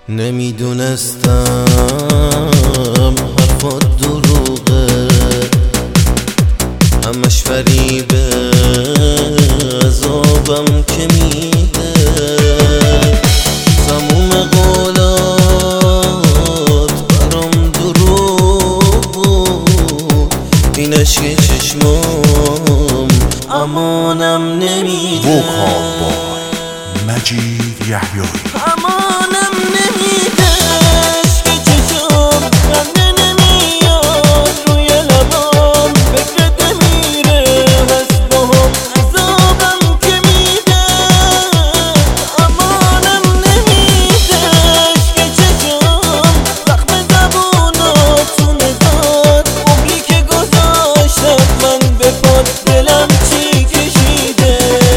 نمیدونستم حرفات دروغه، همش فریبه، عذابم که میده. تموم قولات برام دروغ بود، این عشق چشمام امانم نمیده. وکابای مجید یحیایی امانم نمیده. عشق چشم خنده نمیاد روی لبام، فکرت میره هست باهم، عذابم که میده. امانم نمیده. عشق چشم زخم زبوناتونه داد، عمری که گذاشتم من به پاد، دلم چی کشیده.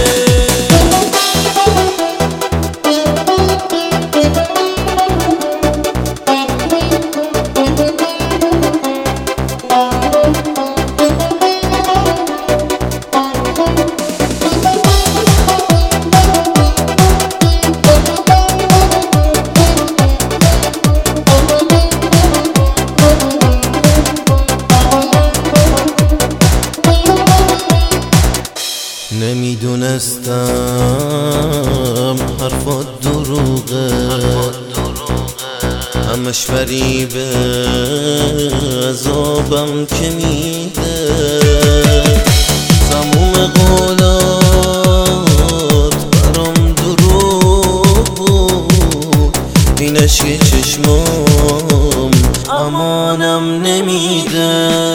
نمیدونستم حرفات دروغه، همش فریبه، عذابم که میده. تموم قولات برام دروغ بود، این عشق چشمام امانم نمیده.